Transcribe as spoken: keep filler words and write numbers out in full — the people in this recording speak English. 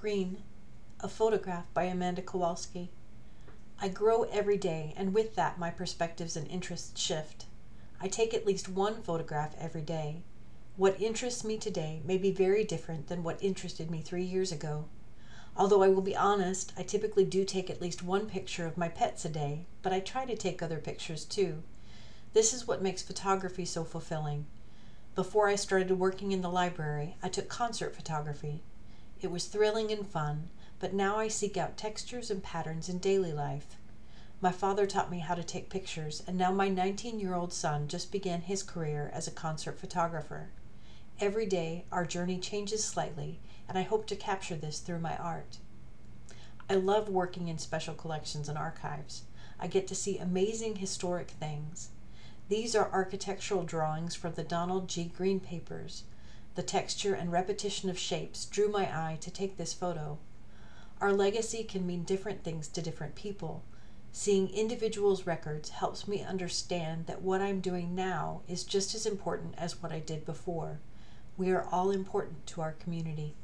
Green, a photograph by Amanda Kowalski. I grow every day, and with that my perspectives and interests shift. I take at least one photograph every day. What interests me today may be very different than what interested me three years ago. Although I will be honest, I typically do take at least one picture of my pets a day, but I try to take other pictures too. This is what makes photography so fulfilling. Before I started working in the library, I took concert photography. It was thrilling and fun, but now I seek out textures and patterns in daily life. My father taught me how to take pictures, and now my nineteen-year-old son just began his career as a concert photographer. Every day, our journey changes slightly, and I hope to capture this through my art. I love working in special collections and archives. I get to see amazing historic things. These are architectural drawings from the Donald G. Green papers. The texture and repetition of shapes drew my eye to take this photo. Our legacy can mean different things to different people. Seeing individuals' records helps me understand that what I'm doing now is just as important as what I did before. We are all important to our community.